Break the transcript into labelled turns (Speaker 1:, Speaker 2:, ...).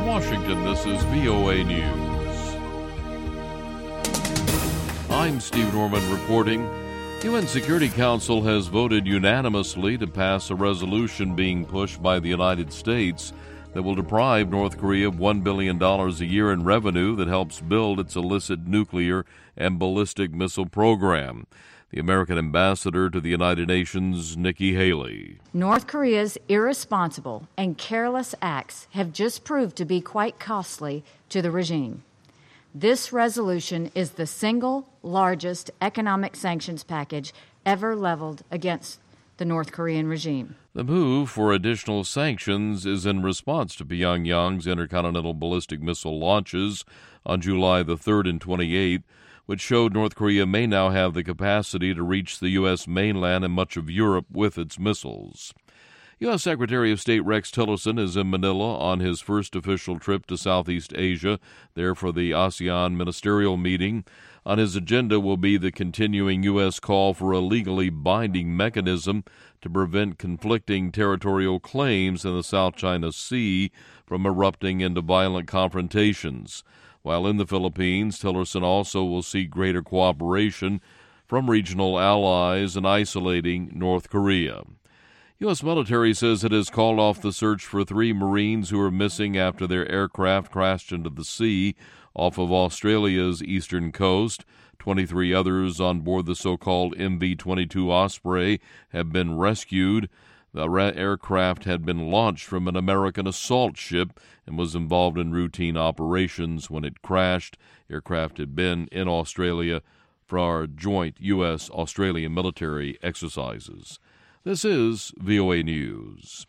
Speaker 1: Washington, this is VOA News. I'm Steve Norman reporting. UN Security Council has voted unanimously to pass a resolution being pushed by the United States that will deprive North Korea of $1 billion a year in revenue that helps build its illicit nuclear and ballistic missile program. The American ambassador to the United Nations, Nikki Haley.
Speaker 2: North Korea's irresponsible and careless acts have just proved to be quite costly to the regime. This resolution is the single largest economic sanctions package ever leveled against the North Korean regime.
Speaker 1: The move for additional sanctions is in response to Pyongyang's intercontinental ballistic missile launches on July the 3rd and 28th, which showed North Korea may now have the capacity to reach the U.S. mainland and much of Europe with its missiles. U.S. Secretary of State Rex Tillerson is in Manila on his first official trip to Southeast Asia, there for the ASEAN ministerial meeting. On his agenda will be the continuing U.S. call for a legally binding mechanism to prevent conflicting territorial claims in the South China Sea from erupting into violent confrontations. While in the Philippines, Tillerson also will seek greater cooperation from regional allies in isolating North Korea. U.S. military says it has called off the search for 3 Marines who are missing after their aircraft crashed into the sea off of Australia's eastern coast. 23 others on board the so-called MV-22 Osprey have been rescued. The aircraft had been launched from an American assault ship and was involved in routine operations when it crashed. Aircraft had been in Australia for our joint U.S.-Australian military exercises. This is VOA News.